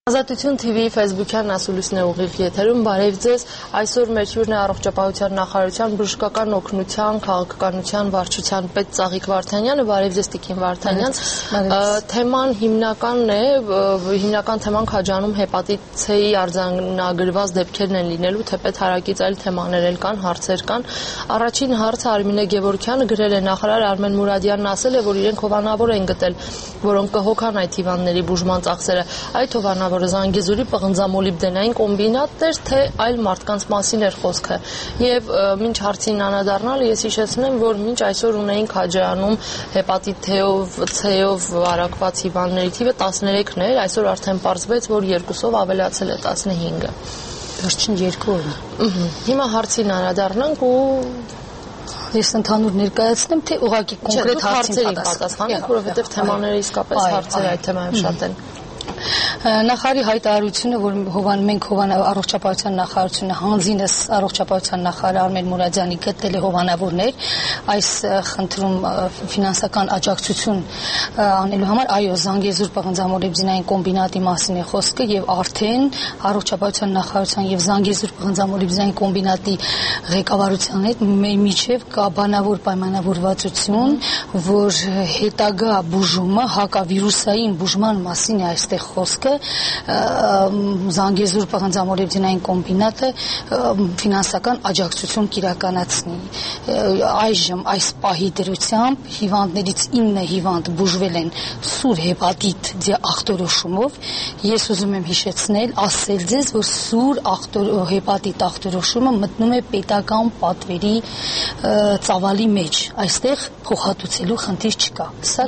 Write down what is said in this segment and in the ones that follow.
Ազատություն TV Facebook-յան ասուլիսն է ուղիղ եթերում, բարև ձեզ, այսօր մեր հյուրն է առողջապահության նախարարության բժշկական օգնության, քաղաքականության, վարչության պետ Ծաղիկ Վարդանյանը, բարև ձեզ Տիկին Վարդանյան, թեման հիմնական թեման քաջանում հեպատիտ C-ի արձանագրված դեպքերն են լինելու, թեպետ հարակից այլ թեմաներ էլ կան, հարցեր կան, առաջին հարցը Արմինե Գևորգյանը գրել է նախարար Արմեն Մուրադյանն ասել է, որ իրենք հովանավոր են գտել, որոնք կհոգան այդ հիվանդների բուժման ծախսերը, այդ հովանավոր Զանգեզուրի պղնձամոլիբդենային կոմբինատներ, թե այլ մարդկանց մասին էր խոսքը։ Եվ մինչ հարցին անդրադառնալը ես հիշեցնեմ, որ մինչ այսօր ունեինք Աջանում հեպատիտ C-ով վարակված հիվանդների թիվը 13-ն էր, այսօր արդեն պարզվեց, որ 2-ով ավելացել է 15-ը։ Վերջին 2 օրը։ Հիմա հարցին անդրադառնանք ու ես ընդհանուր ներկայացնեմ, թե ուղղակի կոնկրետ հարցերին պատասխանենք, որովհետև թեմաները իսկապես հարցեր այդ թեմայով շատ են։ Նախարարի հայտարարությունը, որ մենք առողջապահության նախարարությունը հանձինս առողջապահության նախարար Արմեն Մուրադյանի գտել է հովանավորներ, այս խնդրում ֆինանսական աջակցություն անելու համար, այո, Զանգեզուր պղնձամոլիբդենային կոմբինատի մասին է խոսքը եւ արդեն առողջապահության նախարարության եւ Զանգեզուր պղնձամոլիբդենային կոմբինատի ղեկավարության հետ մեր միջև կա բանավոր պայմանավորվածություն, որ հետագա բուժումը հակավիրուսային բուժման մասին է այստեղ խոսքը Զանգեզուր պղնձամոլիբդենային կոմբինատը ֆինանսական աջակցություն կիրականացնի։ Այժմ այս պահի դրությամբ հիվանդներից 9 հիվանդ բուժվել են սուր հեպատիտ D ախտորոշումով։ Ես ուզում եմ հիշեցնել, ասել ձեզ, որ սուր հեպատիտ ախտորոշումը մտնում է պետական պատվերի ծավալի մեջ։ Այստեղ փոխհատուցելու խնդիր չկա։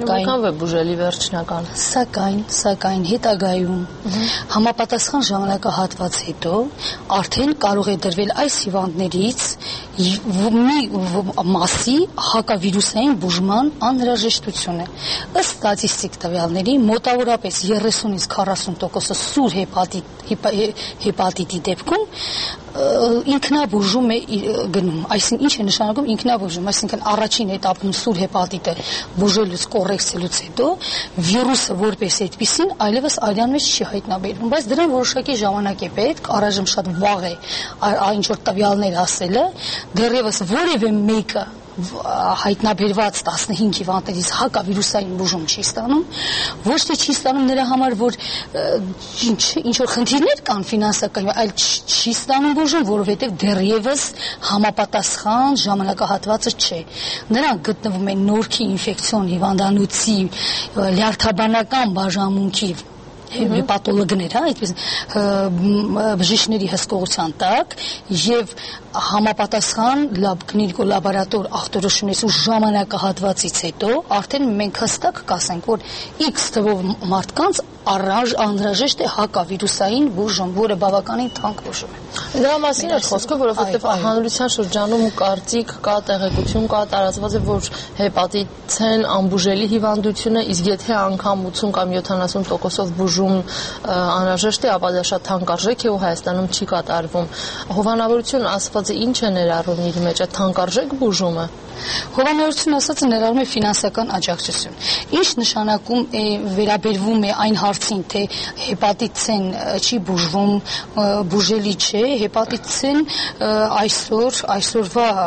Սակայն հետագայում համապատասխան ժամանակահատված հետո արդեն կարող է դրվել այս հիվանդներից մի մասի հակավիրուսային բուժման անհրաժեշտությունը։ Ըստ ստատիստիկ տվյալների մոտավորապես 30-ից 40% սուր հեպատիտի դեպքում ինքնաբուժում է գնում, այսինքն ինչ է նշանակում ինքնաբուժում, այսինքն առաջին էտապում սուր հեպատիտը բուժելուց կոռեկցելուց հետո վիրուսը որպես այդպիսին այլևս արյան մեջ չի հայտնաբերվում, բայց դրան որոշակի ժամանակ է պետք, առայժմ շատ վաղ է ինչ որ տվյալներ ասելը, դեռևս որևէ մեկը հայտնաբերված 15 հիվանդներից հակավիրուսային բուժում չի ստանում, ոչ թե չի ստանում նրա համար, որ ինչ որ խնդիրներ կան ֆինանսական, այլ չի ստանում բուժում, որովհետև դեռևս համապատասխան ժամանակահատվածը չէ։ Նրանք գտնվում են Նորքի ինֆեկցիոն հիվանդանոցի լյարդաբանական բաժանմունքի հեպատոլոգներ, այդպես բժիշկների հսկողության տակ եւ համապատասխան կլինիկո-լաբորատոր ախտորոշումից ու ժամանակահատվածից հետո արդեն մենք հստակ կասենք, որ X թվով մարդկանց անհրաժեշտ է հակավիրուսային բուժում, որը բավականին թանկ բուժում է։ Դրա մասին է խոսքը, որովհետև հանրության շրջանում կարծիք կա, տեղեկություն կա, տարածված է, որ հեպատիտ C-ն անբուժելի հիվանդություն է, իսկ եթե անգամ 80 կամ 70%-ով բուժում անհրաժեշտ է, ապա դա շատ թանկարժեք է ու Հայաստանում չի կատարվում։ Հովանավորություն ասվածը ինչ է ներառում իր մեջ, է թանկարժեք բուժումը։ Հովանավորություն ասածը ներառում է ֆինանսական աջակցություն։ Ինչ նշանակում է վերաբերվում է այն հարցին, թե հեպատիտ C-ն չի բուժվում, բուժելի չէ, հեպատիտ C-ն այսօրվա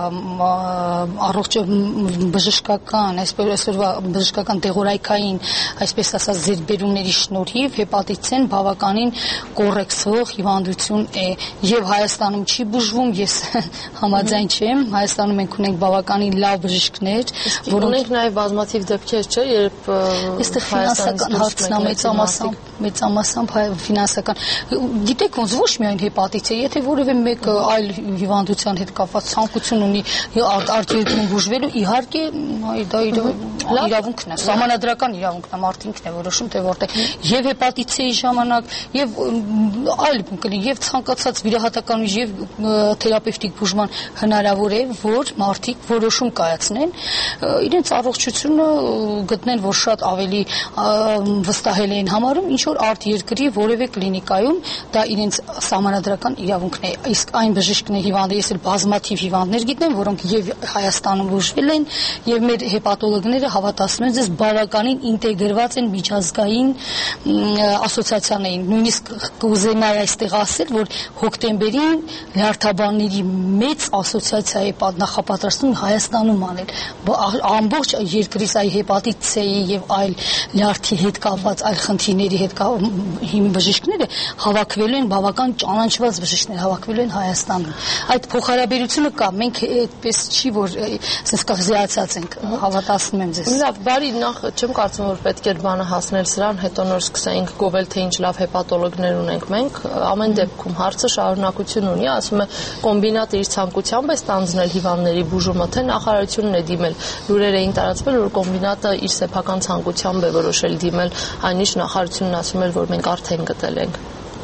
բժշկական, այսօրվա բժշկական դեղորայքային, այսպես ասած, ձեռքբերումների շնորհիվ հեպատիտ C-ն բավականին կոռեկցող հիվանդություն է եւ Հայաստանում չի բուժվում, ես համաձայն չեմ, Հայաստանում մենք ունենք բավականին լավ բժիշկներ, որոնք ունենք նաև բազմաթիվ դեպքեր, չէ, երբ այստեղ ֆինանսական հարցն մեծամասամբ ֆինանսական։ Գիտեք ոնց ոչ միայն հեպատիտ է, եթե որևէ մեկ այլ հիվանդության հետ կապված ցանկություն ունի արտերկրում բուժվելու, իհարկե դա իրավունքն է, սահմանադրական իրավունքն է, մարդը ինքն է որոշում, թե որտեղ եւ հեպատիտ C-ի ժամանակ եւ այլ կլինի եւ ցանկացած վիրահատական եւ թերապևտիկ բուժման հնարավոր է, որ մարդիկ որոշում կայացնեն, իրենց առողջությունը գտնեն, որ շատ ավելի վստահել են համարում, ինչ որ արտերկրի որևէ կլինիկայում դա իրենց սահմանադրական իրավունքն է։ Իսկ այն բժիշկներ հիվանդը, ես էլ բազմաթիվ հիվանդներ գիտեմ, որոնք եւ Հայաստանում բուժվել են, եւ մեր հեպատոլոգները հավատացնում եմ ձեզ բավականին ինտեգրված են միջազգային ասոցիացիաներին, նույնիսկ կուզենայի այստեղ ասել, որ հոկտեմբերին լյարդաբանների մեծ ասոցիացիայի նախապատրաստում Հայաստանում անել, ամբողջ երկրից այ հեպատիտ C-ի եւ այլ լյարդի հետ կապված այլ խնդիրների հետ բժիշկները հավաքվելու են, բավական ճանաչված բժիշկներ հավաքվելու են Հայաստանում։ Այդ փոխհարաբերությունը կա, մենք այդպես չի, որ ասես կղզիացած ենք, հավատացնում եմ ձեզ։ Լավ, բարի, նախ չեմ կարծում, որ պետք էր բանը հասնել սրան, հետո նոր սկսենք գովել, թե ինչ լավ հեպատոլոգներ ունենք մենք, ամեն դեպքում հարցը շարունակություն ունի, ասում է կոմբինատը իր ցանկությամբ է ստանձնել հիվանդների բուժումը, թե նախարարությունն է դիմել, լուրեր էին տարածվել, որ կոմբինատը իր սեփական ցանկությամբ է որոշել դիմել, այնիշ նախարարությունն ասում էր, որ մենք արդեն գտել ենք։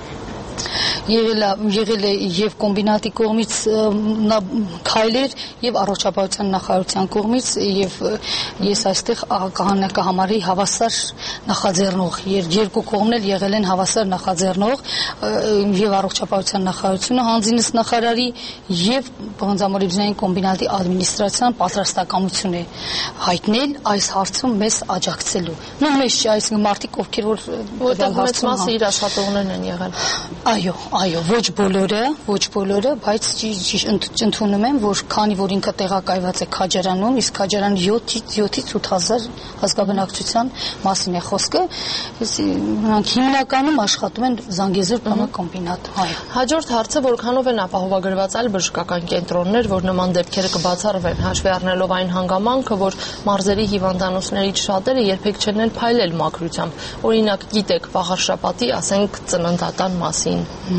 Եղել է եւ կոմբինատի կողմից քայլեր եւ առողջապահության նախարարության կողմից եւ ես այստեղ կհամարեի հավասար նախաձեռնող, երկու կողմն էլ եղել են հավասար նախաձեռնող եւ առողջապահության նախարարությունը հանձինս նախարարի եւ բանձամոլիբդենային կոմբինատի ադմինիստրացիան պատրաստակամություն է հայտնել այս հարցում մեզ աջակցելու։ Նո մեզ չի, այսինքն մարդիկ ովքեր որ որտեղ մեծ մասը իր աշխատողներն են եղել։ Այո, ոչ բոլորը, բայց ընդունում եմ, որ քանի որ ինքը տեղակայված է Քաջարանում, իսկ Քաջարան 7-ից 8000 ազգաբնակչության մասին է խոսքը, նրանք հիմնականում աշխատում են Զանգեզուր կոմբինատ։ Հաջորդ հարցը որքանով են ապահովագրված այլ բժշկական կենտրոններ, որ նման դեպքերը կբացառվեն, հաշվի առնելով այն հանգամանքը, որ մարզերի հիվանդանոցներից շատերը երբեք չեն էլ փայլել մաքրությամբ։ Օրինակ, գիտեք, վաղարշապատի, ասենք, ծննդատան մասին։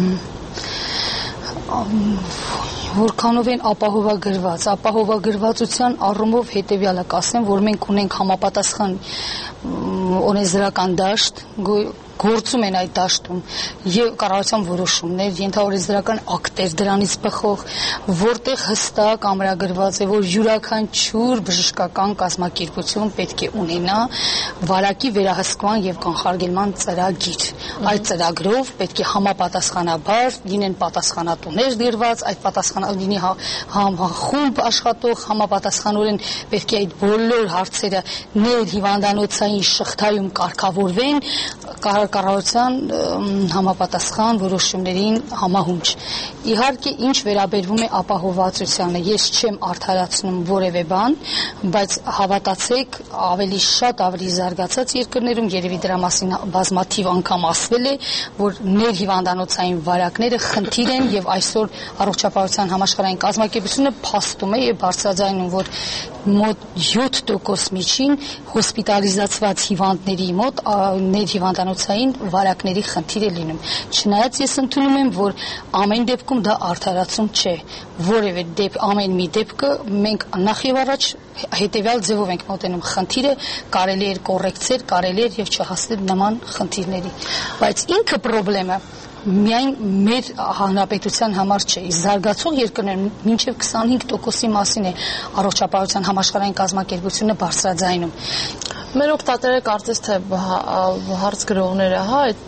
Որքանով են ապահովագրվածության առումով հետևյալը կասեմ, որ մենք ունենք համապատասխան օրենսդրական դաշտ, գործում են այդ դաշտում եւ կառավարության որոշումներ, ենթաօրենսդրական ակտեր դրանից բխող, որտեղ հստակ ամրագրված է, որ յուրաքանչյուր բժշկական կազմակերպություն պետք է ունենա վարակի վերահսկման եւ կանխարգելման ծրագիր։ Այդ ծրագրով պետք է համապատասխանաբար լինեն պատասխանատուներ դրված, այդ պատասխանատունի խումբ աշխատող համապատասխանորեն պետք է այդ բոլոր հարցերը ներհիվանդանոցային շղթայում կարգավորվեն կառավարության համապատասխան որոշումներին համահունչ։ Իհարկե, ինչ վերաբերվում է ապահովվածությանը, ես չեմ արդարացնում որևէ բան, բայց հավատացեք, ավելի շատ ավելի զարգացած երկրներում երևի դրա մասին բազմաթիվ անգամ ասվել է, որ ներհիվանդանոցային վարակները խնդիր են եւ այսօր առողջապահության համաշխարհային կազմակերպությունը փաստում է եւ բարձրաձայնում, որ մոտ 7% միջին հոսպիտալիզացված հիվանդների մոտ ներհիվանդանոցային վարակների խնդիր է լինում։ Չնայած ես ընդունում եմ, որ ամեն դեպքում դա արդարացում չէ։ Որևէ ամեն մի դեպքը մենք նախ եւ առաջ հետեւյալ ձևով ենք մոտենում խնդիրը, կարելի է կոռեկցել, կարելի է եւ չհասնել նման խնդիրների։ Բայց ինքը խնդրեմը միայն մեր հանրապետության համար չէ, զարգացող երկրներում մինչև 25%-ի մասին է առողջապահության համաշխարհային կազմակերպությունը բարձրաձայնում։ Մեր օգտատերը կարծես թե հարց գրողները,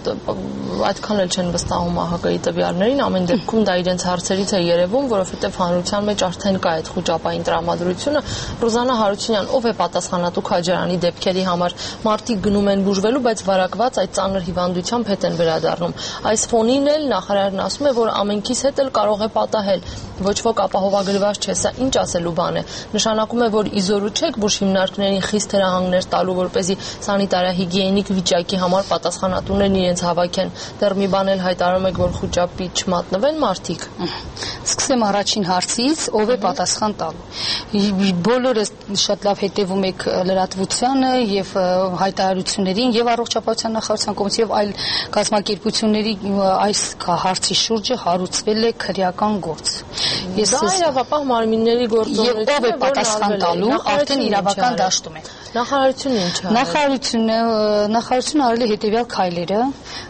այդքան էլ չեն վստահում ԱՀԿ-ի տվյալներին, ամեն դեպքում դա իրենց հարցերից է երևում, որովհետև հանրության մեջ արդեն կա այդ խոճապային տրամադրությունը։ Ռուզանա Հարությունյան, ով է պատասխանատու Քաջարանի դեպքերի համար, մարդիկ գնում են բուժվելու, բայց վարակված այդ ծանր հիվանդությամբ հետ են վերադառնում։ Այս ֆոնին էլ նախարարն ասում է, որ ամենքիս հետ էլ կարող է պատահել, ոչ ոք ապահովագրված չէ, սա ինչ ասելու բան է։ Նշանակում է, որ իզորու չեք բուժ հիմնարկներին խիստ հրահանգներ տալու, որպեսզի սանիտարահիգիենիկ վիճակի համար պատասխանատուներն իրենց հավաքեն։ Դեռ մի բան էլ հայտարարում եք, որ խոճապի չմատնվեն մարդիկ։ Սկսեմ առաջին հարցից, ով է պատասխան տալու։ Բոլորը շատ լավ հետևում եք լրատվությանը եւ հայտարարություններին եւ առողջապահության նախարարության կողմից եւ այլ կազմակերպությունների այս հարցի շուրջը հարուցվել է քրեական գործ։ Դա իրավապահ մարմինների գործողությունն է, ով է պատասխան տալու, արդեն իրավական դաշտում է։ Նախարարությունը ինչ է? Նախարարությունը արել է հետևյալ քայլերը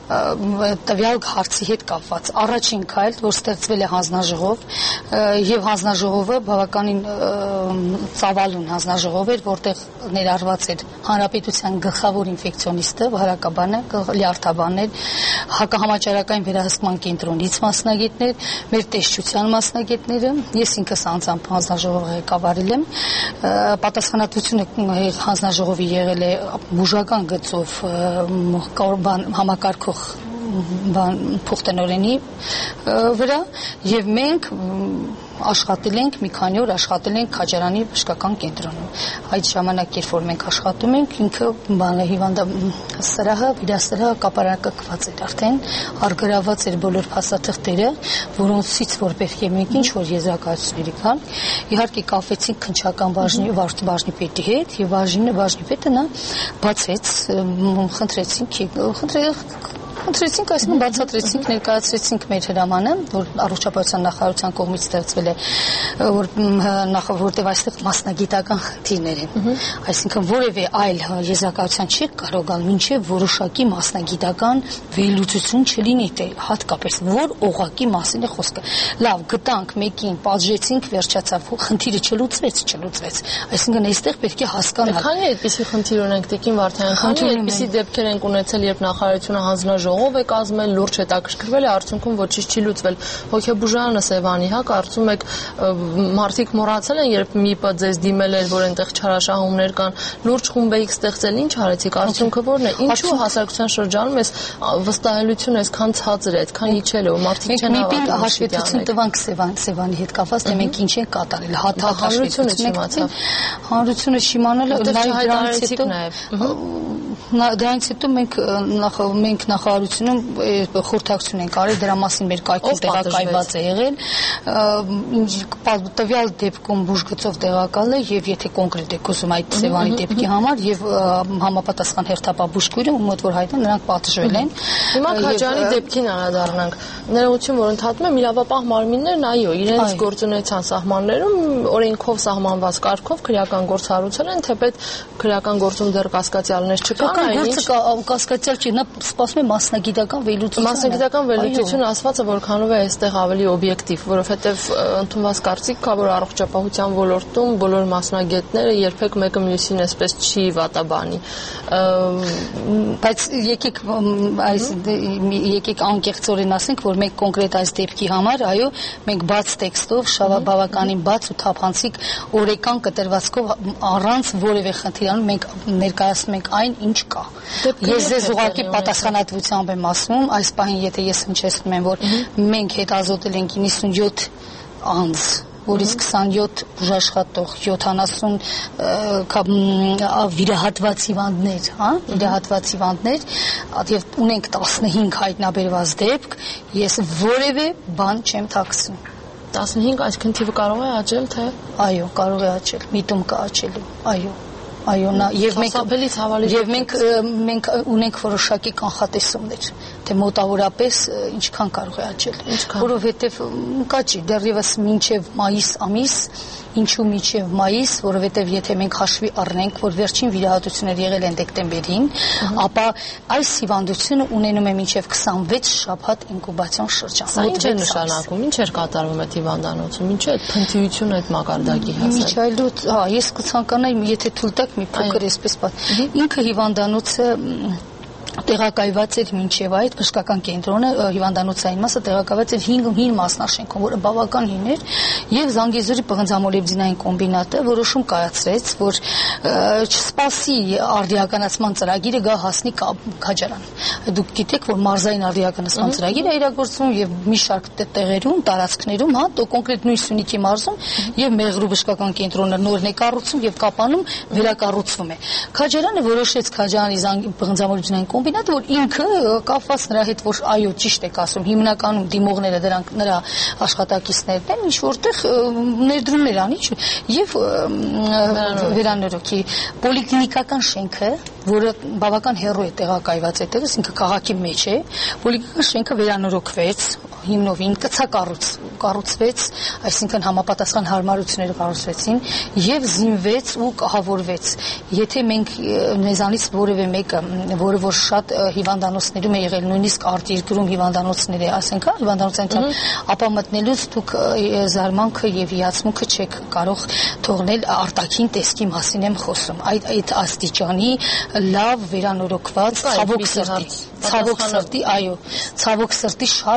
տվյալ հարցի հետ կապված։ Առաջին քայլ, որ ստեղծվել է հանձնաժողով, եւ հանձնաժողովը բավականին ծավալուն հանձնաժողով էր, որտեղ ներառված էր հանրապետության գլխավոր ինֆեկցիոնիստը, վարակաբանը, լյարդաբաններ, հակահամաճարակային վերահսկման կենտրոնից մասնագետներ, մեր տեսչության մասնագետները, ես ինքս անձամբ հանձնաժողովը ղեկավարել եմ, պատասխանատվությունը հանձնաժողովի եղել է բուժական գծով համակարգող փոխտնօրենի վրա եւ մենք աշխատել ենք մի քանի օր աշխատել ենք Քաջարանի բժշկական կենտրոնում այդ ժամանակ երբ որ մենք աշխատում ենք ինքը հիվանդասրահը վիրասրահը կապարակված էր արդեն արգրաված էր բոլոր փաստաթղթերը որոնցից որ պետք է մենք ինչ որ եզրակացությունների կան իհարկե կապվեցինք քննչական բաժնի պետի հետ եւ բաժնի պետը նա բացեց խնդրեցինք այսինքն բացատրեցինք ներկայացրեցինք մեր հրամանը որ առողջապահության նախարարության կողմից ստեղծվել է որտեղ այստեղ մասնագիտական խնդիրներ են այսինքն որևէ այլ եզրակացության չի կարող գալ մինչև որոշակի մասնագիտական վերլուծություն չլինի հատկապես որ օղակի մասին է խոսքը լավ գտանք մեկին պատժեցինք վերջացավ խնդիրը չլուծվեց այսինքն այստեղ պետք է հասկանալ քանի այդպիսի խնդիր ունենք Տիկին Վարդանյան քանի այդպիսի դեպքեր ենք ունեցել երբ նախարարությունը հանձնաժողով է կազմել լուրջ հետաքրքրվել է արդյունքում ոչինչ չի լուծվել հոգեբուժարանը Սևանի հա կարծում եք մարդիկ մոռացել են երբ ՄԻՊ-ը ձեզ դիմել էր որ այնտեղ չարաշահումներ կան լուրջ խումբ էիք ստեղծել ինչ արեցիք արդյունքը որն է ինչու հասարակության շրջանում էս վստահելությունը այսքան ցածր է այդքան իջել է ու մարդիկ չեն հավատում հաշվետվություն տվանք Սևանի հետ կապված թե մենք ինչ ենք կատարել հանրությունը չիմանալ դրանից հետո մենք նախարարությունում խորհրդակցություն ենք արել դրա մասին մեր կայքում տեղակայված է եղել տվյալ դեպքում բուժգծով տեղակալ է եւ եթե կոնկրետ եք ուզում այդ Սևանի դեպքի համար եւ համապատասխան հերթապահ բուժքույրը ում մոտ որ հայտնի նրանք պատժվել են հիմա Քաջարանի դեպքին անդառնանք ներողություն որ ընդհատում եմ իրավապահ մարմիններն այո իրենց գործունեության սահմաններում օրենքով սահմանված կարգով քրեական գործ հարուցել են թեպետ քրեական գործում դեռ կասկածյալներ չկան գործը կասկածյալ չի նա սպասում է մասնագիտական վերլուծություն ասվածը որքանով է այստեղ ավելի օբյեկտիվ որովհետև ընդունված կարծիք կա որ առողջապահության ոլորտում բոլոր մասնագետները երբեք մեկը մյուսին այսպես չի վատաբանի բայց եկեք անկեղծորեն ասենք որ մենք կոնկրետ այս դեպքի համար այո մենք բաց տեքստով բավականին բաց ու թափանցիկ օրեկան կտրվածքով առանց որևէ խնդիրան մենք ներկայացնում ենք այն ինչ կա ես ձեզ ուղղակի պատասխանատվությամբ եմ ասում այս պահին եթե ես հնչեցնում եմ որ մենք հետազոտել ենք 97 անձ որից 27 բուժաշխատող 70 վիրահատված հիվանդներ եւ ունենք 15 հայտնաբերված դեպք ես որևէ բան չեմ թաքցնում 15 այսքան թիվը կարող է աճել թե այո կարող է աճել միտում կա աճելու այո եւ մենք ունենք որոշակի կանխատեսումներ թե մոտավորապես ինչքան կարող է աճել որովհետեւ կաճի դեռևս մինչեւ մայիս ամիս ինչու մինչեւ մայիս որովհետեւ եթե մենք հաշվի առնենք որ վերջին վիրահատությունները եղել են դեկտեմբերին ապա այս հիվանդությունը ունենում է մինչեւ 26 շաբաթ ինկուբացիոն շրջան սա ինչ է նշանակում ինչ էր կատարվում այդ հիվանդանոցում ինչու է փնթիությունը այդ մակարդակի հասել միջայլոց ես կցանկանայի եթե թույլ տաք մի փոքր այսպես ինքը հիվանդանոցը տեղակայված էր մինչև այդ բժշկական կենտրոնը հիվանդանոցային մասը տեղակայված էր 5 մասնաշենքում որը բավական հին էր եւ Զանգեզուրի պղնձամոլիբդինային կոմբինատը որոշում կայացրեց որ չսպասի արդիականացման ծրագիրը գա հասնի Քաջարան դուք գիտեք որ մարզային արդիականացման ծրագիրը իրագործվում եւ մի շարք տեղերում տարածքներում կոնկրետ նույն Սյունիքի մարզում եւ Մեղրու բժշկական կենտրոնը նորն է կառուցվում եւ Կապանում վերակառուցվում է Քաջարանը որոշեց Քաջարանի պղնձամոլիբդինային կոմբինատ որ ինքը կապված նրա հետ որ այո ճիշտ եք ասում հիմնականում դիմողները դրանք նրա աշխատակիցներն են ինչ որտեղ ներդրումներ անի եւ վերանորոգի պոլիկլինիկական շենքը որը բավական հեռու է տեղակայված այդտեղից ինքը քաղաքի մեջ է պոլիկլինիկական շենքը վերանորոգվեց հիմնովին կառուցվեց այսինքն համապատասխան հարմարությունները կառուցվեցին եւ զինվեց ու կահավորվեց եթե մենք մեզանից որևէ մեկը որը որ շատ հիվանդանոցներում է եղել նույնիսկ արտերկրում հիվանդանոցներ է ասենք հիվանդանոցային ապա մտնելուց դուք զարմանքը եւ հիացմունքը չեք կարող թողնել արտաքին տեսքի մասին եմ խոսում այդ աստիճանի լավ վերանորոգված ցավոք սրտի այո ցավոք սրտի շատ լավ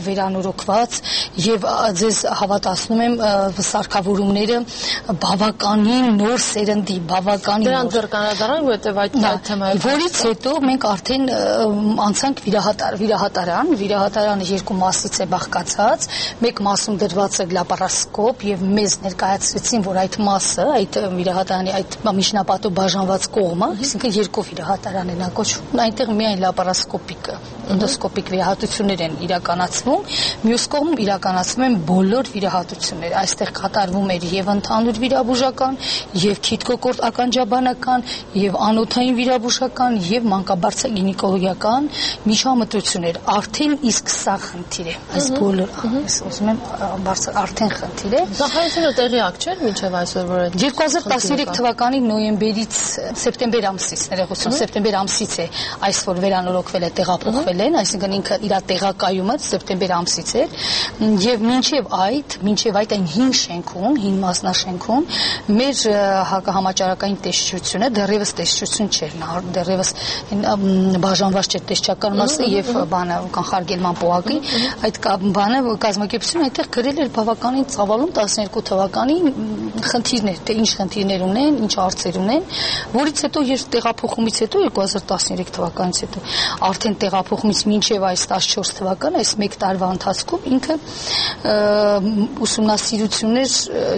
վերանորոգված եւ ձեզ հավատացնում եմ սարքավորումները բավականին նոր սերնդի, բավականին դրանց ձեռկանադարան, որտեղ այդ թեմայով որից հետո մենք արդեն անցանք վիրահատարանը երկու մասից է բաղկացած, մեկ մասում դրված է լապարասկոպ եւ մեզ ներկայացրեցին, որ այդ մասը, այդ վիրահատարանի այդ միջնապատով բաժանված կողմը, այսինքն երկու վիրահատարան են կոչվում, այնտեղ միայն լապարասկոպիկ էնդոսկոպիկ վիրահատություններ են իրականացվում, մյուս կողմում իրականացվում են բոլոր վիրահատությունները, այստեղ կատարվում էր եւ ընդհանուր վիրաբուժական, եւ քիթկոկորտ ականջաբանական, եւ անոթային վիրաբուժական, եւ մանկաբարձ գինեկոլոգիական միջամտություններ, արդեն իսկ սա խնդիր է, այս բոլոր, ուզում եմ արդեն խնդիր է։ Նախարարությունը տեղյակ չէր մինչև այսօր, որ 2013 թվականի նոյեմբերից սեպտեմբեր ամսից, ներողություն, սեպտեմբեր ամսից է այս որ վերանորոգվել է, տեղափոխվել են, այսինքն ինքը իր տեղակայումը սեպտեմբեր ամսից էր, եւ մինչև այդ այն հին շենքում, հին մասնաշենքում մեր հակահամաճարակային տեսչությունը դեռևս տեսչություն չէր, դեռևս բաժանված չէր տեսչական մասը եւ բանը կանխարգելման պոակի, այդ բանը կազմակերպությունը այդտեղ գրել էր բավականին ծավալուն 12 թվականի խնդիրներ, թե ինչ խնդիրներ ունեն, ինչ հարցեր ունեն, որից հետո երբ տեղափոխումից հետո 2013 թվականից հետո արդեն տեղափոխումից մինչև այս 14 թվական, այս 1 տարվա ընթացքում ինքը ուսումնասիրություններ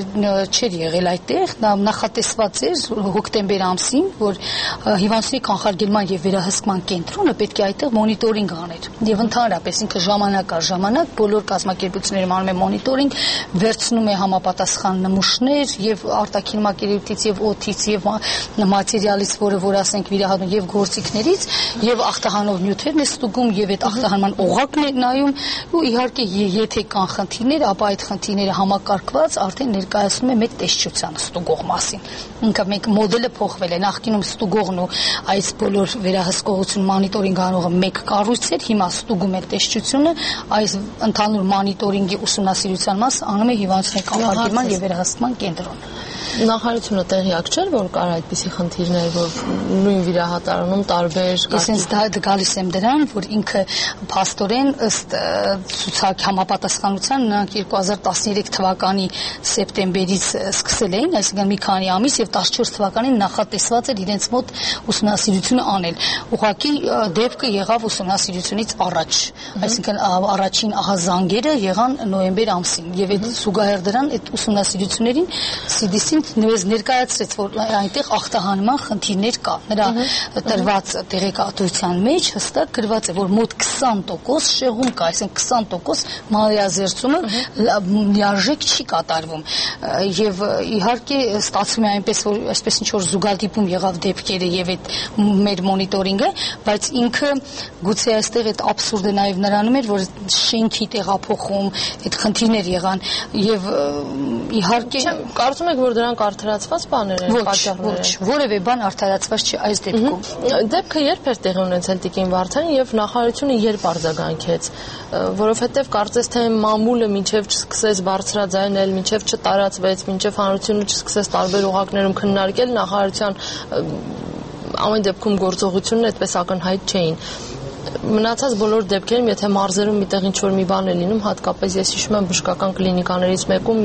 չէր եղել այդտեղ, նախատեսված էր հոկտեմբեր ամսին, որ հիվանդների կանխարգելման եւ վերահսկման կենտրոնը պետք է այդտեղ մոնիտորինգ աներ եւ ընդհանրապես ինքը ժամանակ առ ժամանակ բոլոր կազմակերպությունները անում է մոնիտորինգ, վերցնում է համապատասխան նմուշներ եւ արտաքին մակերևույթից եւ օդից եւ մատերիալից, որ ասենք վիրահատում եւ գործիքներից եւ ախտահանող նյութերն է ստուգում եւ այդ ախտահանման օղակն է նայում ու իհարկե եթե կան խնդիրներ, ապա այդ խնդիրները համակարգված արդեն ներկայացնում է մեկ տեսչության ստուգող մասին։ Ինքը մեկ մոդելը փոխվել է, նախկինում ստուգողն ու այս բոլոր վերահսկողություն մոնիտորինգ անողը մեկ կառույց էր, հիմա ստուգում է տեսչությունը, այս ընդհանուր մոնիտորինգի ուսումնասիրության մաս անում է հիվանդների կանխարգելման եւ վերահսկման կենտրոնը։ Նախարարությունը տեղյակ չէր, որ կար այդպիսի խնդիրներ, որ նույն վիրահատարանում տարբեր Ես գալիս եմ դրան, որ ինքը փաստորեն ըստ ցուցակ համապատասխանության նրանք 2013 թվականի սեպտեմբերից սկսել էին, այսինքն մի քանի ամիս եւ 14 թվականին նախատեսված էր իրենց մոտ ուսումնասիրությունը անել։ Ուղղակի դեպքը եղավ ուսումնասիրությունից առաջ, այսինքն առաջին ահազանգերը եղան նոյեմբեր ամսին եւ այդ զուգահեռ դրան այդ ուսումնասիրություններին CDC-ն ներկայացրեց, որ այնտեղ ախտահանման խնդիրներ կա։ Նրա տրված տեղեկատվության մեջ հստակ գրված է, որ մոտ 20% շեղում կա, այսինքն 20% մանրէազերծումը լիարժեք չի կատարվում։ Եվ իհարկե ստացվում է այնպես, որ այսպես ինչ որ զուգադիպում եղավ դեպքերը եւ այդ մեր մոնիտորինգը, բայց ինքը գուցե այստեղ այդ աբսուրդը նաեւ նրանում էր, որ շենքի տեղափոխում այդ խնդիրներ եղան եւ իհարկե կարծում եք, որ դրանք արդարացված բաներ են, պատճառներ են։ Ոչ, որևէ բան արդարացված չի այս դեպքում։ Դեպքը երբ էր տեղի ունեցել Տիկին Վարդանին եւ նախարարությունը երբ արձագանքեց, որովհետեւ կարծես թե մամուլը մինչեւ չսկսեց բարձրաձայնել, մինչեւ չտարածվեց, մինչեւ հանրությունը չսկսեց տարբեր օղակներում քննարկել, նախարարության ամեն դեպքում գործողությունն այդպես ակնհայտ չէին։ Մնացած բոլոր դեպքերում, եթե մարզերում միտեղ ինչ-որ մի բան է լինում, հատկապես ես հիշում եմ բժշկական կլինիկաներից մեկում,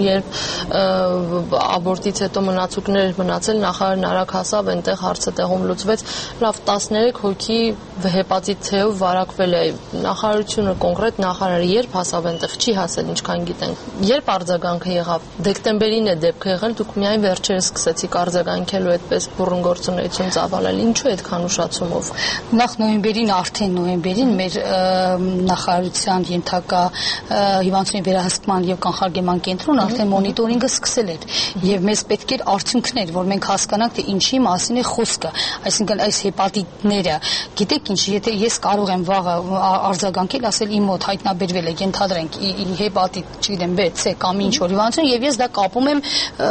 երբ աբորտից հետո մնացուկներ մնացել, նախարարն արագ հասավ, այնտեղ հարցը տեղում լուծվեց, լավ 13 հոգի հեպատիտ C-ով վարակվել է, նախարարությունը կոնկրետ նախարարը երբ հասավ այնտեղ, չի հասել, ինչքան գիտենք, երբ արձագանքը եղավ, դեկտեմբերին է դեպքը եղել, դուք միայն վերջերս սկսեցիք արձագանքելու այդպես բուռն գործունեություն ծավալել, ինչու այդքան ուշացումով։ Նախ նոյեմբերին արդեն նոյեմբերին մեր նախարարության ենթակա հիվանդների վերահսկման եւ կանխարգելման կենտրոնը արդեն մոնիտորինգը սկսել էր եւ մեզ պետք էր արդյունքներ, որ մենք հասկանանք թե ինչի մասին է խոսքը, այսինքն այս հեպատիտները, գիտեք ինչ, եթե ես կարող եմ վաղը արձագանքել, ասել իմ մոտ հայտնաբերվել է, ենթադրենք հեպատիտ, չգիտեմ, B, C կամ ինչ որ հիվանդություն եւ ես դա կապում եմ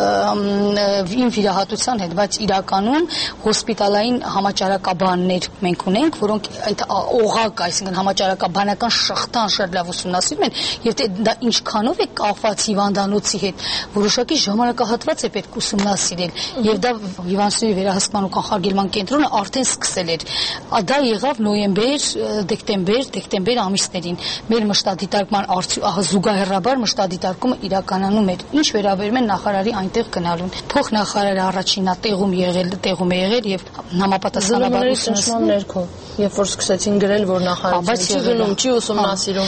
իմ վիրահատության հետ, բայց իրականում հոսպիտալային համաճարակաբաններ մենք ունենք, որոնք այդ օղակ, այսինքն համաճարակաբանական շղթան շատ լավ ուսումնասիրում են, եւ դա ինչքանով է կապված հիվանդանոցի հետ, որոշակի ժամանակահատված է պետք ուսումնասիրել, եւ դա հիվանդների վերահսկման ու կանխարգելման կենտրոնը արդեն սկսել էր։ Դա եղավ նոյեմբեր, դեկտեմբեր ամիսներին։ Մեր մշտադիտարկման զուգահեռաբար մշտադիտարկումը իրականանում էր։ Ինչ վերաբերում է նախարարի այնտեղ գնալուն։ Փոխնախարարը առաջինա տեղում է եղել եւ համապատասխանաբար ուսումնասիրում ներքո, երբ որ սկսեցին գրել, որ նախարարը չի գնում, չի ուսումնասիրում։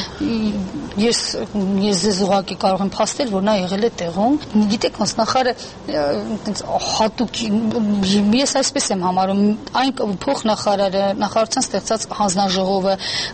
Ես ձեզ ուղղակի կարող եմ փաստել, որ նա եղել է տեղում։ Գիտեք, ոնց նախարարը հատուկ, ես այսպես եմ համարում, այն փոխնախարարը, նախարարության ստեղծած հանձնաժողովը,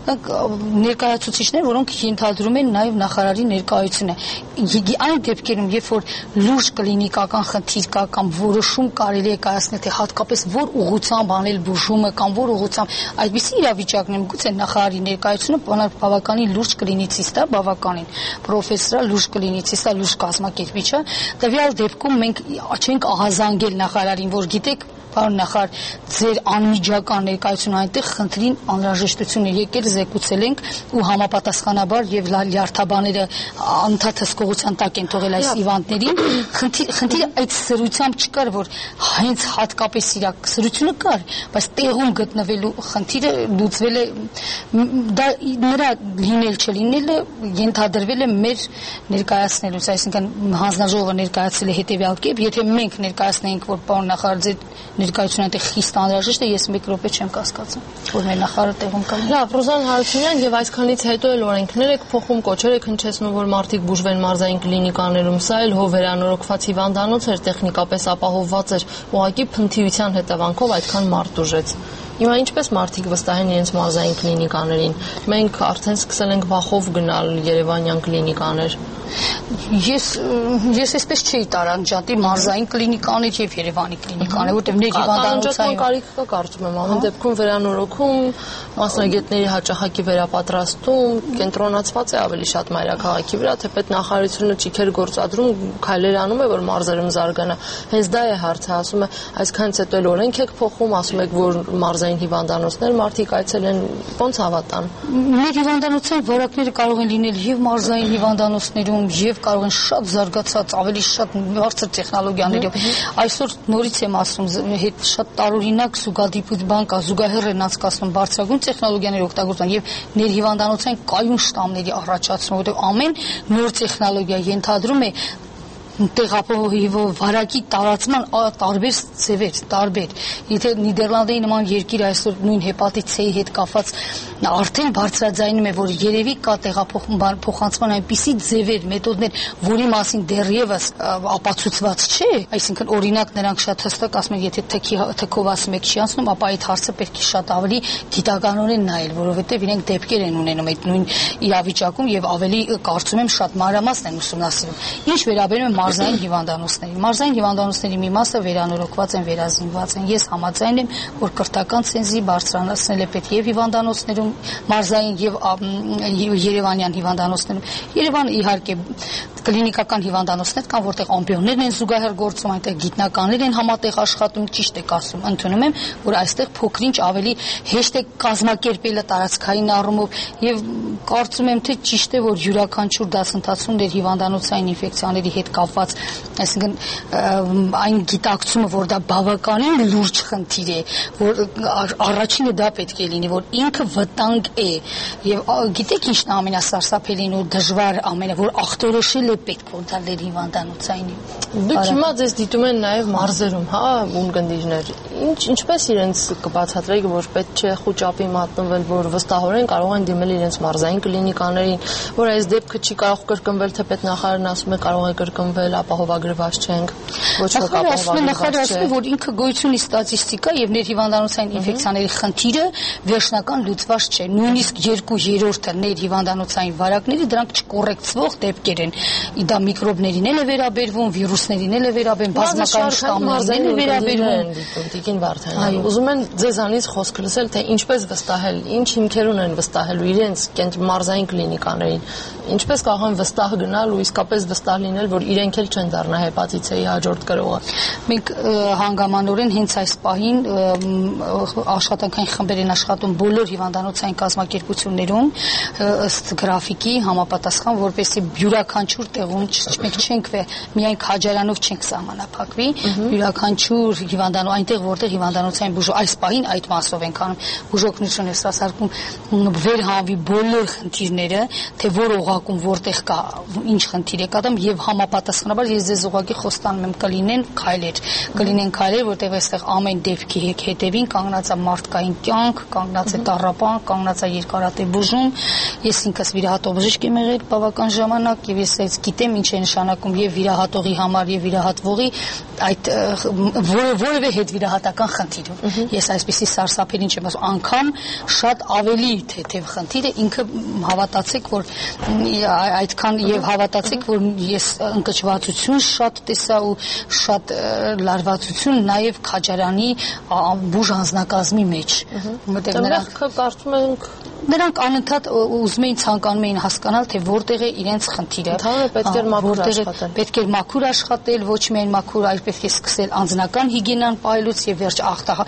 ներկայացուցիչներ, որոնք ենթադրում են նաև նախարարի ներկայությունը։ Այն դեպքերում, երբ որ լուրջ կլինիկական խնդիր կա կամ որոշում կարելի է կայացնել, թե հատկապես որ ուղղությամբ անել բուժումը կամ որ ուղղությամբ, այդպիսի իրավիճակներում գուցե նախարարի ներկայությունը բավականին լուրջ կլինիցիստ է, բավականին պրոֆեսոր, լուրջ կլինիցիստ է, լուրջ կազմակերպիչ է։ Տվյալ դեպքում մենք չենք ահազանգել նախարարին, որ գիտեք, պարոն նախարար, ձեր անմիջական ներկայությունը այնտեղ խնդրին անհրաժեշտություն է եկել, զեկուցել ենք ու համապատասխանաբար եւ լյարդաբաները ընդհանուր հսկողության տակ են թողել այս հիվանդներին։ Խնդիրը այդ սրությամբ չկար, որ հենց հատկապես սրությունը կար, բայց տեղում գտնվելու խնդիրը լուծվել է, դա նրա լինել չլինելը ենթադրվել է մեր ներկայացնելուց, այսինքն հանձնաժողովը ներկայացել է հետեւյալ կերպ, եթե մենք ներկայացնենք, որ պարոն նախարար ձեր ներկայությունը այնտեղ խիստ անհրաժեշտ է, ես մեկ րոպե չեմ կասկածում, որ մեր նախարարը տեղում կա։ Լավ, Ռուզան Հարությունյան, եւ այսքանից հետո էլ օրենքներ եք փոխում, կոչեր եք հնչեցնում, որ մարդիկ բուժվեն մարզային կլինիկաներում, սա էլ հո վերանորոգված հիվանդանոց էր, տեխնիկապես ապահովված էր, ուղղակի փնթիության հետևանքով այդքան մարդ ուժեց։ Հիմա ինչպես մարդիկ վստահեն իրենց մարզային կլինիկաներին։ Մենք արդեն սկսել ենք վախով գնալ երևանյան կլինիկաներ։ Ես այսպես չէի տարանջատի մարզային կլինիկաներ եւ Երևանի կլինիկաներ, որտեղ մեր հիվանդանոցային կարիք կա, կարծում եմ, ամեն դեպքում վերանորոգում, մասնագետների հաճախակի վերապատրաստում, կենտրոնացված է ավելի շատ մայրաքաղաքի վրա, թեպետ նախարարությունը ճիգեր գործադրում, քայլեր անում է, որ մարզերում զարգանա։ Հենց դա է հարցը, ասում է, այսքանից հետո էլ օրենք եք փոխում, ասում եք, որ մարզային հիվանդանոցներ մարդիկ այցելեն, ոնց հավատան։ Մեր հիվանդանոցային որակները կարող են լինել եւ մարզային հիվանդանոցներում, եւ կարող են շատ զարգացած, ավելի շատ բարձր տեխնոլոգիաներով։ Այսօր նորից եմ ասում, շատ տարօրինակ զուգադիպուց բան կա, զուգահեռ են անցկացնում բարձրագույն տեխնոլոգիաներ օգտագործան եւ ներհիվանդանոցային կայուն շտամների առաջացնում, որտեղ ամեն նոր տեխնոլոգիա ենթադրում է վարակի տարածման տարբեր ձևեր, տարբեր։ Եթե Նիդերլանդերի նման երկիր այսօր նույն հեպատիտ C-ի հետ կապված արդեն բարձրաձայնում է, որ երևի կա տեղափոխանցման այնպիսի ձևեր, մեթոդներ, որի մասին դեռևս ապացուցված չէ, այսինքն օրինակ նրանք շատ հստակ ասում են, եթե թքով ասում եք չի անցնում, ապա այդ հարցը պետք է շատ ավելի գիտականորեն նայել, որովհետև իրենք դեպքեր են ունենում այդ նույն իրավիճակում եւ ավելի կարծում եմ շատ մանրամասն են ուսումնասիրում։ Ինչ վերաբերում է մարզային հիվանդանոցների։ Մարզային հիվանդանոցների մի մասը վերանորոգված են, վերազինված են։ Ես համաձայն եմ, որ կրթական ցենզի բարձրանալը պետք է եւ հիվանդանոցներում, մարզային եւ երևանյան հիվանդանոցներում։ Երևանը իհարկե կլինիկական հիվանդանոցներ կան, որտեղ ամբիոններն են զուգահեռ գործում, այնտեղ գիտնականներ են համատեղ աշխատում, ճիշտ եք ասում, ընդունում եմ, որ այստեղ փոքրինչ ավելի հեշտ է կազմակերպելը տարածքային առումով եւ կարծում եմ, թե ճիշտ է, որ յուրաքանչյուր դասընթացում դեր հիվանդանոցային ինֆեկցիաների հետ կապված, այսինքն այն գիտակցումը, որ դա բավականին լուրջ խնդիր է, որ առաջինը դա պետք է լինի, որ ինքը վտանգ է եւ գիտեք ինչն է ամենասարսափելին ու դժվար ամենը, որ ախտորոշել է պետք որ դա դեր հիվանդանոցային։ Դուք հիմա ձեզ դիտում են նաեւ մարզերում, հա, ունգնդիրներ։ Ինչպես իրենց կբացատրեիք, որ պետք չէ խոճապի մատնվել, որ վստահորեն կարող են դիմել իրենց մարզային կլինիկաներին, որ այս դեպքը չի կարող կրկնվել, թեպետ նախարարն ասում է կարող է կրկնվել, ապահովագրված չենք, ոչ ոք ապահովագրված չէ։ Որ ինքը գոյություն ունի ստատիստիկա եւ ներհիվանդանոցային ինֆեկցիաների խնդիրը վերջնական լուծված չէ։ Նույնիսկ 2/3-ը ներհիվանդանոցային վարակների դրանք չկոռեկցվող դեպքեր են։ Դա միկրոբներին էլ է վերաբերվում, վիրուս մյուսներին էլ է վերաբերում, բազմական շտամներին է վերաբերում։ Տիկին Վարդանյան, ուզում են ձեզանից խոսք լսել, թե ինչպես վստահել, ինչ հիմքեր ունեն վստահելու իրենց մարզային կլինիկաներին, ինչպես կարող են վստահ գնալ ու իսկապես վստահ լինել, որ իրենք էլ չեն դառնա հեպատիտի հաջորդ կրողը։ Մենք հանգամանորեն հենց այս պահին աշխատանքային խմբեր են աշխատում բոլոր հիվանդանոցային կազմակերպություններում ըստ գրաֆիկի համապատասխան, որպեսզի յուրաքանչյուր տեղում մենք չենք միայն քաջարանով չենք սահմանափակվի, յուրաքանչյուր հիվանդանոց այնտեղ որտեղ հիվանդանոցային բուժ այս պահին այդ մասով ենք անում բուժօգնություն է սարսարկում վերհանվի բոլոր խնդիրները, թե որ օղակում որտեղ կա ինչ խնդիր է կատարում եւ համապատասխանաբար ես ձեզ ուղղակի խոստանում եմ կլինեն քայլեր, որտեղ այստեղ ամեն դեպքի հետևին կանգնած է մարդկային կյանք, կանգնած է տառապան, կանգնած է երկարատև բուժում։ Ես ինքս վիրահատող բժիշկ եմ եղել բավական ժամանակ եւ ես այս գիտեմ ինչ է նշանակում եւ վիրահատողի համար եւ վիրահատվողի այդ որևէ հետ վիրահատական խնդիրով։ Ես այսպեսի սարսափելի չեմ ասում, անգամ շատ ավելի թեթև խնդիր է, ինքը հավատացեք, որ այդքան եւ հավատացեք, որ ես ընկճվածություն շատ տեսա ու շատ լարվածություն նաեւ քաջարանի բուժ անձնակազմի մեջ։ Նրանք կարծում ենք նրանք անընդհատ ուզում էին ցանկանում էին հասկանալ, թե որտեղ է իրենց խնդիրը։ Պետք էր մաքուր աշխատել։ Պետք էր մաքուր աշխատել, ոչ միայն մաքուր, այլ պետք է սկսել անձնական հիգիենան պահելուց եւ վերջ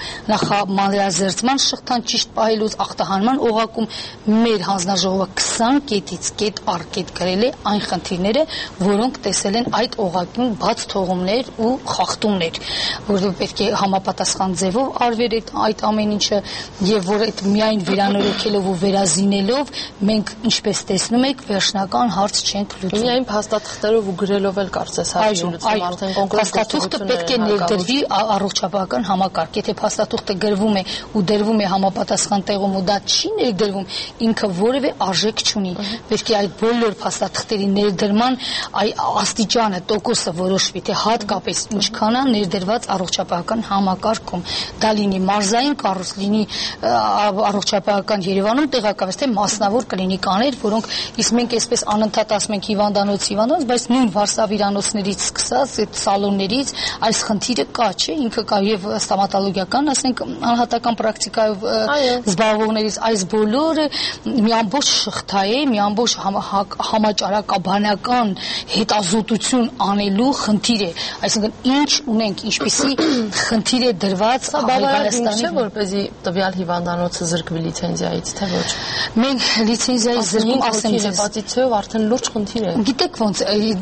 մանրազերծման շղթան ճիշտ պահելուց, ախտահանման օղակում մեր հանձնաժողովը 20 կետից կետ առ կետ գրել է այն խնդիրները, որոնք տեսել են այդ օղակում բաց թողումներ ու խախտումներ, որովհետեւ պետք է համապատասխան ձևով արվեր այդ ամեն ինչը եւ որ այդ միայն վերանորոգելով ու վերազինելով մենք ինչպես տեսնում եք վերջնական հարց չենք լուծում։ Միայն փաստաթղթերով ու գրելով էլ կարծես հարց լուծում արդեն կոնկրետ փաստաթուղթը պետք է ներդրվի առողջապահական համակարգ։ Եթե փաստաթուղթը գրվում է ու դրվում է համապատասխան տեղում ու դա չի ներդրվում, ինքը որևէ արժեք չունի։ Պետք է այդ բոլոր փաստաթղթերի ներդրման աստիճանը, տոկոսը որոշվի, թե հատկապես ինչքան է ներդրված առողջապահական համակարգում։ Դա լինի մարզային կառույց, լինի առողջապահական Երևանում տեղակայված թե մասնավոր կլինիկաներ, որոնք իսկ մենք այսպես անընդհատ ասում ենք հիվանդանոց, բայց նույն վարսավիրանոցներից սկսած այդ սալոններից այս խնդիրը կա, չէ, ինքը կա եւ ստոմատոլոգիական, ասենք անհատական պրակտիկայով զբաղվողներից այս բոլորը մի ամբողջ շղթա է, մի ամբողջ համաճարակաբանական հետազոտություն անելու խնդիր է, այսինքն ինչ ունենք, ինչպիսի խնդիր է դրված Հայաստանի, որպեսզի տվյալ հիվանդանոցը զրկվի լիցենզիայից, թե ոչ։ Մենք լիցենզիայի զրկում ասեմ ձեզ, հեպատիտով արդեն լուրջ խնդիր է։ Գիտեք ոնց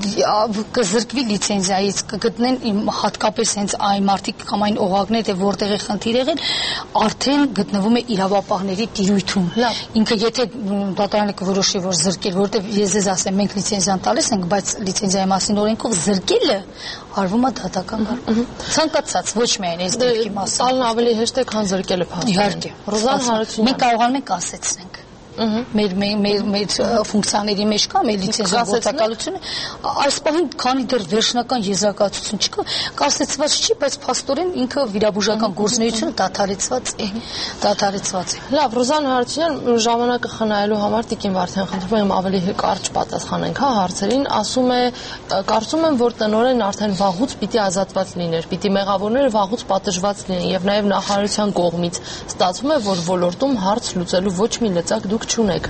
կզրկվի լիցենզիայից, կգտնեն հատկապես հենց այն մարդիկ կամ այն օղակներ, թե որտեղ է խնդիր եղել, արդեն գտնվում է իրավապահների տիրույթում։ Ինքը եթե դատարանը կորոշի, որ զրկել, որովհետև ես ձեզ ասեմ, մենք լիցենզիան տալիս ենք, բայց լիցենզիայի մասին օրենքով զրկելը արվում է դատական կարգով։ Ցանկացած ոչ միայն այս դեպքի մասին։ Տալն ավելի հեշտ է, քան զրկելը փաստորեն։ Իհարկե։ Ռոզան Հարությունյան։ Մենք կարողանում ենք ասեցնենք։ Մեր ֆունկցիաների մեջ կա մեր լիցենզիա գործակալությունը այս պահին քանի դեռ վերջնական եզրակացություն չկա կասեցված չի բայց փաստորեն ինքը վիրաբուժական գործունեությունը դադարեցված է լավ Ռոզան Հարությունյան ժամանակը խնայելու համար Տիկին Վարդան խնդրում եմ ավելի կարճ պատասխանենք հարցերին ասում է կարծում եմ որ տնօրենն արդեն վաղուց պիտի ազատված լիներ պիտի մեղավորները վաղուց պատժված լինեն եւ նաեւ նախարարության կողմից ստացվում է որ ոլորտում հարց լուծելու ոչ մի լծակ դուք չունեք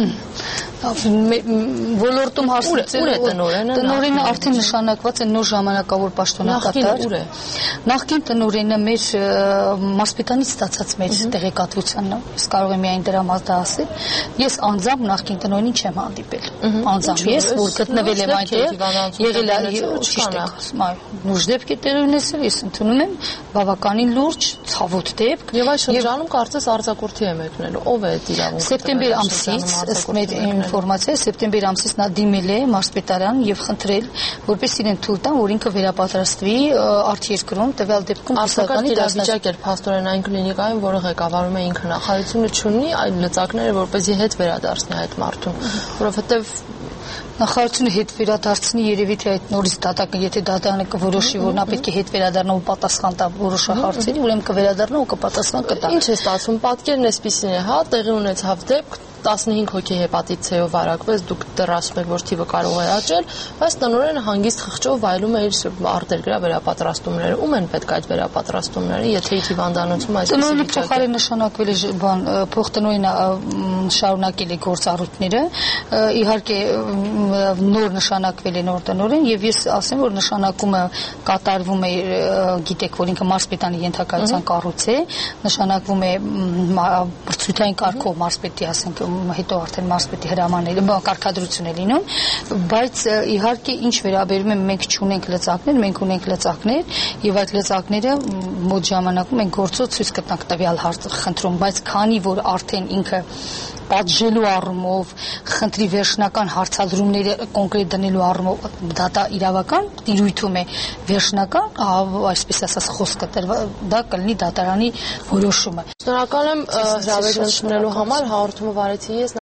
ոլորտում հարցուցել տնօրենը արդեն նշանակված է նոր ժամանակավոր պաշտոնակատար նախկին տնօրենը մեր մարզպետանից ստացած մեր տեղեկատվությանն է ես կարող եմ միայն դրա մասը ասել ես անձամբ նախկին տնօրենին չեմ հանդիպել անձամբ ես որ գտնվել եմ այնտեղ եղել է ճիշտ եք ասում այո լուրջ դեպք է տեղ ունեցել ես ընդունում եմ բավականին լուրջ ցավոտ դեպք եւ այս շրջանում կարծես արձակուրդի է մեկնել ով է այդ իրավունքը սեպտեմբեր ամսից ըստ մեր ինֆորմացիա սեպտեմբեր ամսից նա դիմել է մարզպետարան եւ խնդրել որպես իրեն թույլ տան որ ինքը վերապատրաստվի արտերկրում տվյալ դեպքում հասարականի դասվիճակ էր փաստորեն այն կլինիկայում որը ղեկավարում է ինքը նախարարությունը չունի այլ լծակները որպեսզի հետ վերադարձնի այդ մարդուն որովհետեւ նախարարությունը հետ վերադարձնի երևի թե այդ նորից դատական եթե դատանը կորոշի որ նա պետք է հետ վերադառնա ու պատասխան տա որոշ հարցերի ուրեմն կվերադառնա ու կպատասխան կտա ինչ է ստացվում պատկերն էսպիսին է հա տեղի ունեցավ դեպք 15 հոգի հեպատիտ C-ով վարակվեց, դուք դեռ ասում եք, որ թիվը կարող է աճել, բայց տնօրենը հանգիստ խղճով վայելում է իր արտերկրյա վերապատրաստումները։ Ում են պետք այդ վերապատրաստումները, եթե հիվանդանոցում այսպես վիճակ է։ Փոխարեն նշանակվել է փոխտնօրենը շարունակել է գործառույթները, իհարկե նոր նշանակվել է նոր տնօրեն եւ ես ասեմ, որ նշանակումը կատարվում է, գիտեք, որ ինքը մարզպետանի ենթակայության կառույց է, նշանակվում է բրցութային կարգով մարզպետի, ասենք, հետո արդեն մարզպետի հրամանները, կարգադրություն է լինում, բայց իհարկե ինչ վերաբերում է մենք չունենք լծակներ, մենք ունենք լծակներ եւ այդ լծակները մոտ ժամանակում մենք գործով ցույց կտանք տվյալ խնդրում, բայց քանի որ արդեն ինքը պատժելու առումով, խնդրի վերջնական հարցադրումները կոնկրետ դնելու առումով դա իրավական տիրույթում է վերջնական, այսպես ասած խոսքը դա կլինի դատարանի որոշումը։ Շնորհակալ եմ հրավերն ընդունելու համար, հաղորդումը վարեցի ես։